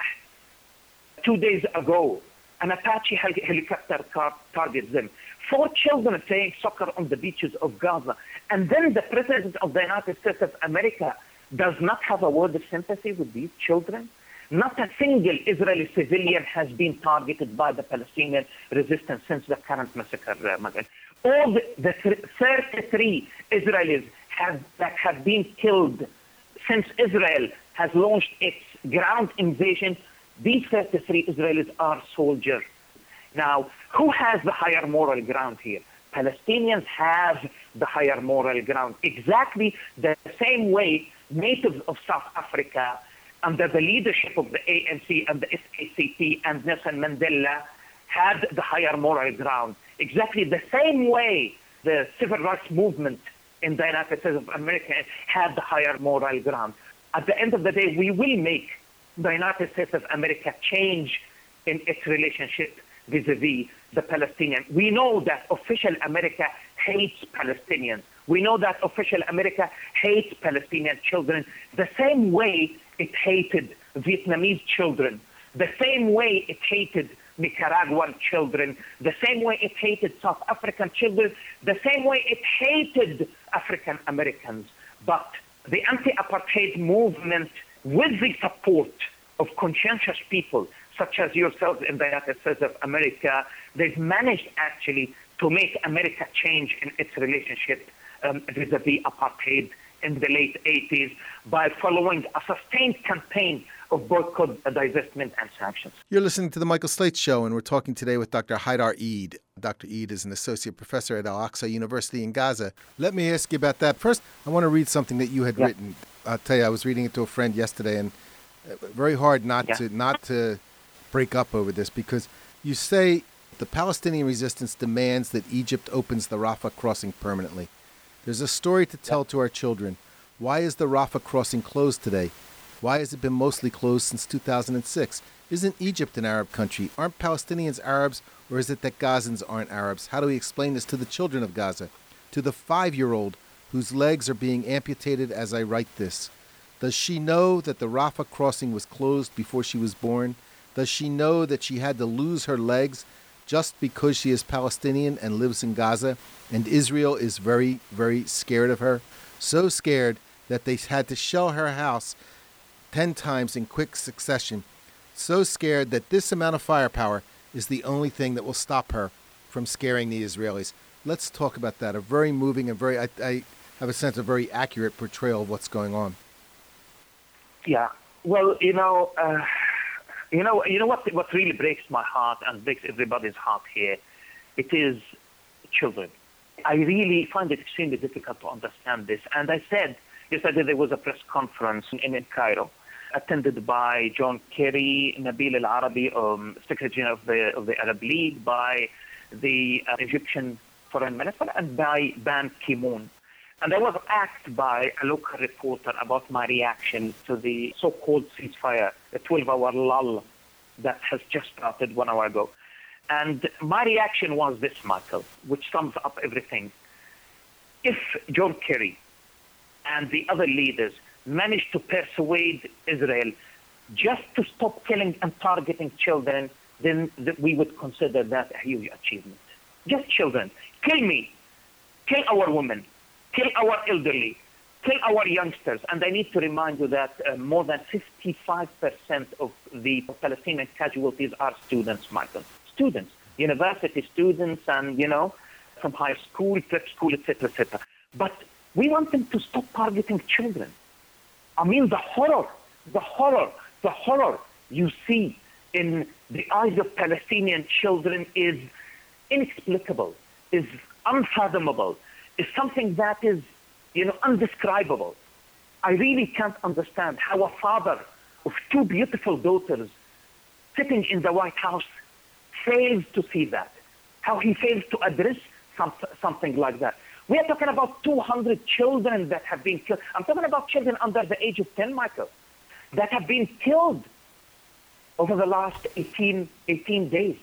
two days ago, an Apache hel- helicopter car targets them. Four children playing soccer on the beaches of Gaza. And then the President of the United States of America does not have a word of sympathy with these children. Not a single Israeli civilian has been targeted by the Palestinian resistance since the current massacre. Uh, All the, the thirty-three Israelis have, that have been killed since Israel has launched its ground invasion, these thirty-three Israelis are soldiers. Now, who has the higher moral ground here? Palestinians have the higher moral ground. Exactly the same way natives of South Africa, under the leadership of the A N C and the S A C P and Nelson Mandela, had the higher moral ground. Exactly the same way the civil rights movement in the United States of America had the higher moral ground. At the end of the day, we will make the United States of America change in its relationship vis-a-vis the Palestinians. We know that official America hates Palestinians. We know that official America hates Palestinian children the same way it hated Vietnamese children, the same way it hated Nicaraguan children, the same way it hated South African children, the same way it hated African Americans. But the anti-apartheid movement, with the support of conscientious people such as yourselves in the United States of America, they've managed actually to make America change in its relationship um, vis-a-vis apartheid in the late eighties by following a sustained campaign of boycott, divestment, and sanctions. You're listening to The Michael Slate Show, and we're talking today with Doctor Haidar Eid. Doctor Eid is an associate professor at Al-Aqsa University in Gaza. Let me ask you about that. First, I want to read something that you had yeah. written. I'll tell you, I was reading it to a friend yesterday, and very hard not yeah. to not to break up over this, because you say the Palestinian resistance demands that Egypt opens the Rafah crossing permanently. There's a story to tell to our children. Why is the Rafah crossing closed today? Why has it been mostly closed since two thousand six? Isn't Egypt an Arab country? Aren't Palestinians Arabs, or is it that Gazans aren't Arabs? How do we explain this to the children of Gaza? To the five-year-old whose legs are being amputated as I write this. Does she know that the Rafah crossing was closed before she was born? Does she know that she had to lose her legs just because she is Palestinian and lives in Gaza, and Israel is very, very scared of her? So scared that they had to shell her house ten times in quick succession. So scared that this amount of firepower is the only thing that will stop her from scaring the Israelis. Let's talk about that. A very moving and very, I, I have a sense, of very accurate portrayal of what's going on. Yeah. Well, you know, uh, you know, you know what? What really breaks my heart and breaks everybody's heart here, it is children. I really find it extremely difficult to understand this. And I said yesterday there was a press conference in, in Cairo, attended by John Kerry, Nabil Al-Arabi, um, Secretary General of the of the Arab League, by the uh, Egyptian Foreign Minister, and by Ban Ki-moon. And I was asked by a local reporter about my reaction to the so-called ceasefire, the twelve-hour lull that has just started one hour ago. And my reaction was this, Michael, which sums up everything. If John Kerry and the other leaders managed to persuade Israel just to stop killing and targeting children, then th- we would consider that a huge achievement. Just children. Kill me. Kill our women. Kill our elderly. Kill our youngsters. And I need to remind you that uh, more than fifty-five percent of the Palestinian casualties are students, Michael. Students. University students and, you know, from high school, prep school, et cetera, et cetera. But we want them to stop targeting children. I mean, the horror, the horror, the horror you see in the eyes of Palestinian children is inexplicable, is unfathomable, is something that is, you know, undescribable. I really can't understand how a father of two beautiful daughters sitting in the White House fails to see that, how he fails to address some, something like that. We are talking about two hundred children that have been killed. I'm talking about children under the age of ten, Michael, that have been killed over the last eighteen, eighteen days.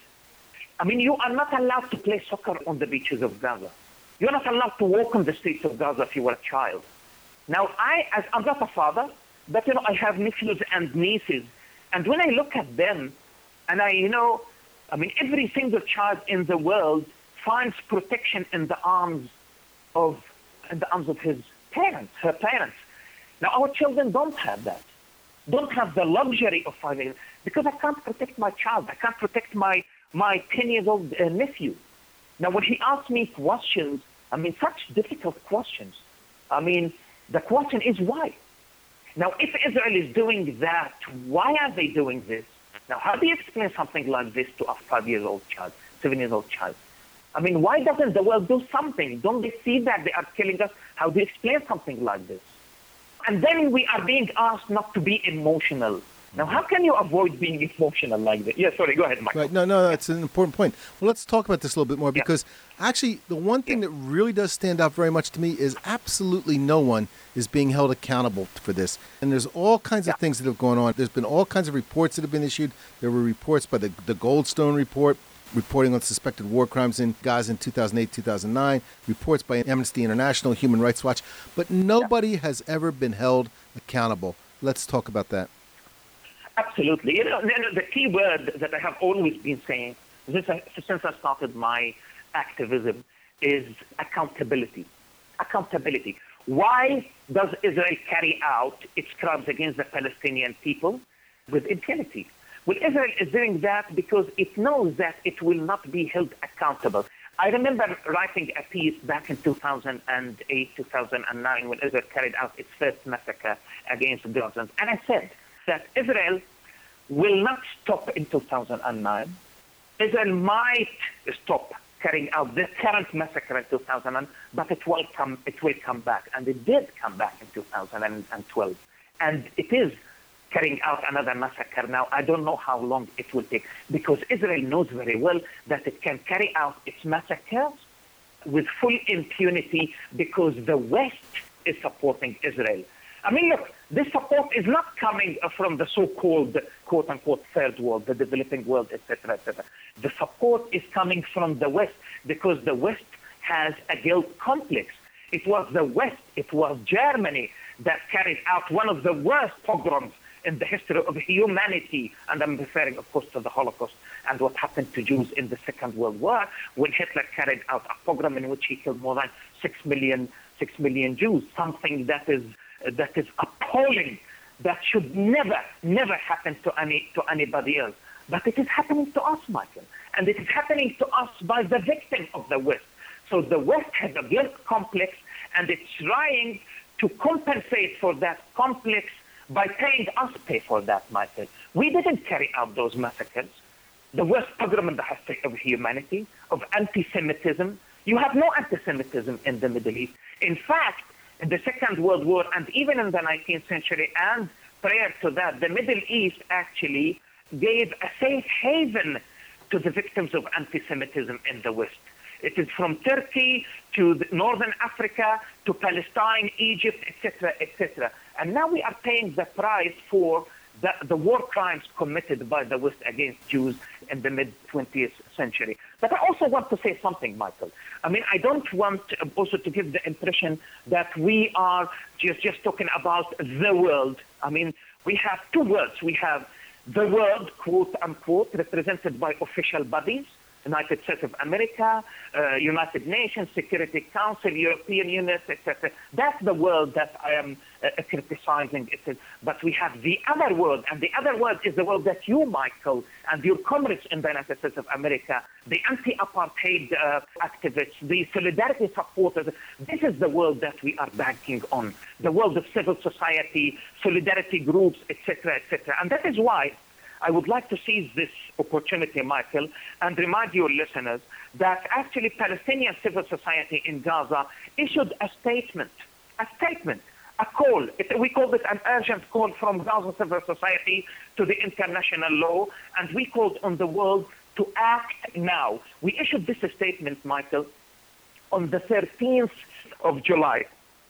I mean, you are not allowed to play soccer on the beaches of Gaza. You're not allowed to walk on the streets of Gaza if you were a child. Now, I, as I'm not a father, but, you know, I have nephews and nieces. And when I look at them, and I, you know, I mean, every single child in the world finds protection in the arms of in the arms of his parents, her parents. Now, our children don't have that, don't have the luxury of finding it, because I can't protect my child. I can't protect my my ten-year-old uh, nephew. Now, when he asks me questions, I mean, such difficult questions. I mean, the question is why? Now, if Israel is doing that, why are they doing this? Now, how do you explain something like this to a five-year-old child, seven-year-old child? I mean, why doesn't the world do something? Don't they see that they are killing us? How do you explain something like this? And then we are being asked not to be emotional. Now, how can you avoid being emotional like that? Yeah, sorry, go ahead, Michael. Right, no, no, that's an important point. Well, let's talk about this a little bit more, because yeah. actually the one thing yeah. that really does stand out very much to me is absolutely no one is being held accountable for this. And there's all kinds yeah. of things that have gone on. There's been all kinds of reports that have been issued. There were reports by the, the Goldstone report, reporting on suspected war crimes in Gaza in two thousand eight, two thousand nine, reports by Amnesty International, Human Rights Watch, but nobody yeah. has ever been held accountable. Let's talk about that. Absolutely. You know, the key word that I have always been saying since I, since I started my activism is accountability. Accountability. Why does Israel carry out its crimes against the Palestinian people with impunity? Well, Israel is doing that because it knows that it will not be held accountable. I remember writing a piece back in two thousand eight, two thousand nine, when Israel carried out its first massacre against Gazans. And I said that Israel will not stop in two thousand nine. Israel might stop carrying out the current massacre in two thousand nine, but it will come, it will come back. And it did come back in two thousand twelve. And it is carrying out another massacre now. I don't know how long it will take, because Israel knows very well that it can carry out its massacres with full impunity because the West is supporting Israel. I mean, look, this support is not coming from the so-called, quote-unquote, third world, the developing world, et cetera, et cetera. The support is coming from the West because the West has a guilt complex. It was the West, it was Germany that carried out one of the worst pogroms in the history of humanity, and I'm referring, of course, to the Holocaust and what happened to Jews in the Second World War, when Hitler carried out a pogrom in which he killed more than six million, six million Jews, something that is that is appalling, that should never, never happen to any to anybody else. But it is happening to us, Michael, and it is happening to us by the victim of the West. So the West has a guilt complex, and it's trying to compensate for that complex by paying us pay for that, Michael. We didn't carry out those massacres. The worst pogrom in the history of humanity, of anti-Semitism. You have no anti-Semitism in the Middle East. In fact, in the Second World War, and even in the nineteenth century, and prior to that, the Middle East actually gave a safe haven to the victims of anti-Semitism in the West. It is from Turkey to Northern Africa to Palestine, Egypt, et cetera, et cetera. And now we are paying the price for the, the war crimes committed by the West against Jews in the mid-twentieth century. But I also want to say something, Michael. I mean, I don't want also to give the impression that we are just, just talking about the world. I mean, we have two worlds. We have the world, quote unquote, represented by official bodies, United States of America, uh, United Nations, Security Council, European Union, et cetera. That's the world that I am uh, criticizing. It is. But we have the other world, and the other world is the world that you, Michael, and your comrades in the United States of America, the anti-apartheid uh, activists, the solidarity supporters, this is the world that we are banking on, the world of civil society, solidarity groups, et cetera, et cetera. And that is why I would like to seize this opportunity, Michael, and remind your listeners that actually Palestinian civil society in Gaza issued a statement, a statement, a call. It, we called it an urgent call from Gaza civil society to the international law, and we called on the world to act now. We issued this statement, Michael, on the thirteenth of July.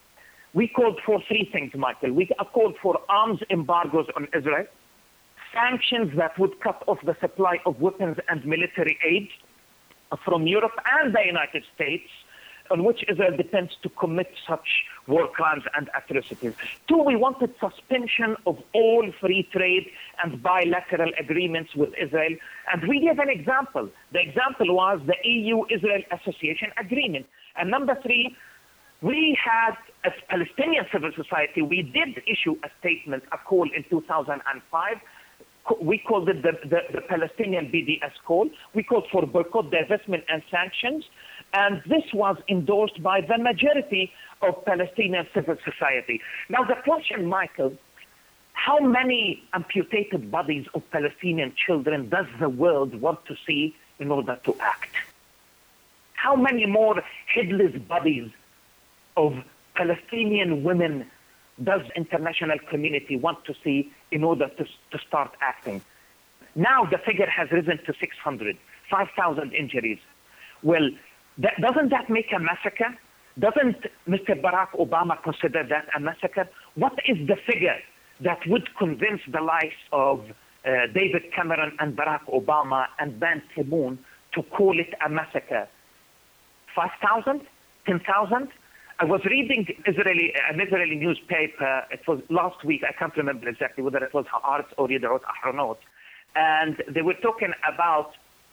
We called for three things, Michael. We called for arms embargoes on Israel, sanctions that would cut off the supply of weapons and military aid from Europe and the United States, on which Israel depends to commit such war crimes and atrocities. Two, we wanted suspension of all free trade and bilateral agreements with Israel. And we gave an example. The example was the E U-Israel Association Agreement. And number three, we had, as Palestinian civil society, we did issue a statement, a call in two thousand five. We called it the, the, the Palestinian B D S call. We called for boycott, divestment, and sanctions. And this was endorsed by the majority of Palestinian civil society. Now, the question, Michael, how many amputated bodies of Palestinian children does the world want to see in order to act? How many more headless bodies of Palestinian women does international community want to see in order to, to start acting? Now the figure has risen to six hundred, five thousand injuries. Well, that, doesn't that make a massacre? Doesn't Mister Barack Obama consider that a massacre? What is the figure that would convince the likes of uh, David Cameron and Barack Obama and Ban Ki-moon to call it a massacre? five thousand? ten thousand? I was reading Israeli, an Israeli newspaper. It was last week. I can't remember exactly whether it was Haaretz or Yedioth Ahronot. And they were talking about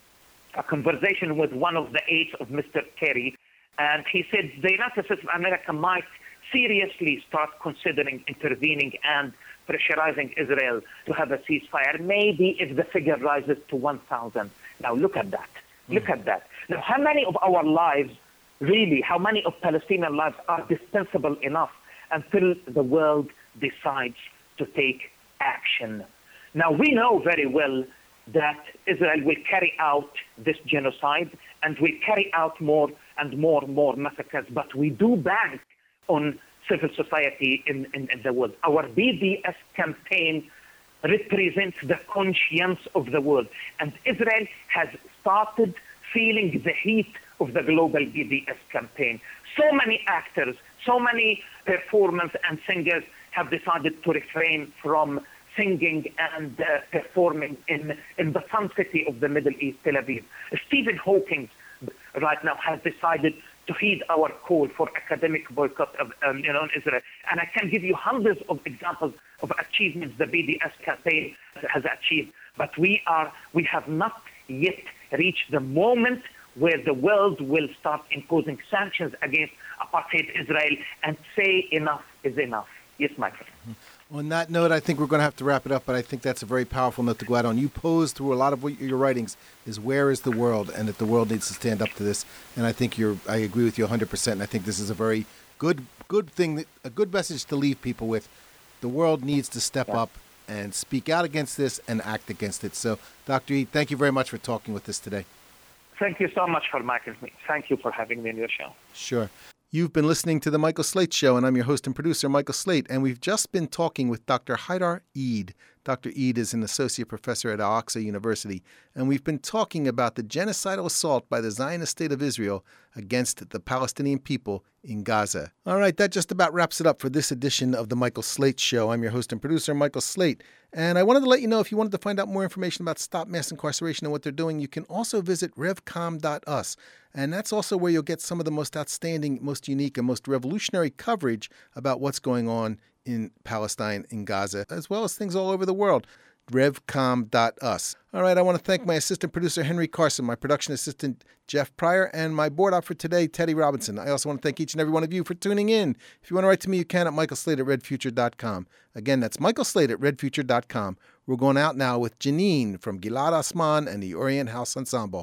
a conversation with one of the aides of Mister Kerry. And he said the United States of America might seriously start considering intervening and pressurizing Israel to have a ceasefire, maybe if the figure rises to one thousand. Now, look at that. Look mm. at that. Now, how many of our lives, really, how many of Palestinian lives are dispensable enough until the world decides to take action? Now, we know very well that Israel will carry out this genocide and will carry out more and more and more massacres, but we do bank on civil society in, in, in the world. Our B D S campaign represents the conscience of the world, and Israel has started feeling the heat of the global B D S campaign. So many actors, so many performers and singers have decided to refrain from singing and uh, performing in, in the sun city of the Middle East, Tel Aviv. Stephen Hawking right now has decided to heed our call for academic boycott of um, you know, in Israel. And I can give you hundreds of examples of achievements the B D S campaign has achieved. But we are we have not yet reached the moment where the world will start imposing sanctions against apartheid Israel and say enough is enough. Yes, Michael. On that note, I think we're going to have to wrap it up, but I think that's a very powerful note to go out on. You pose through a lot of what your writings is where is the world, and that the world needs to stand up to this. And I think you're, I agree with you one hundred percent. And I think this is a very good, good thing, that, a good message to leave people with. The world needs to step yeah. up and speak out against this and act against it. So, Doctor E, thank you very much for talking with us today. Thank you so much for inviting me. Thank you for having me on your show. Sure. You've been listening to The Michael Slate Show, and I'm your host and producer, Michael Slate, and we've just been talking with Doctor Haidar Eid. Doctor Eid is an associate professor at Al-Aqsa University, and we've been talking about the genocidal assault by the Zionist State of Israel against the Palestinian people in Gaza. All right, that just about wraps it up for this edition of The Michael Slate Show. I'm your host and producer, Michael Slate, and I wanted to let you know if you wanted to find out more information about Stop Mass Incarceration and what they're doing, you can also visit revcom dot u s, and that's also where you'll get some of the most outstanding, most unique, and most revolutionary coverage about what's going on in Palestine, in Gaza, as well as things all over the world. revcom dot u s. All right, I want to thank my assistant producer, Henry Carson, my production assistant, Jeff Pryor, and my board op for today, Teddy Robinson. I also want to thank each and every one of you for tuning in. If you want to write to me, you can at michael slate at red future dot com. Again, that's michael slate at red future dot com. We're going out now with Janine from Gilad Asman and the Orient House Ensemble.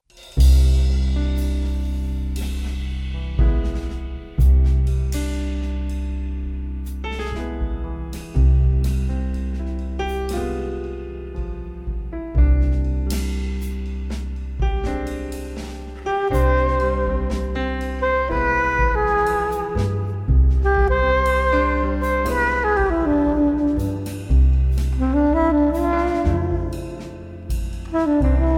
Thank you.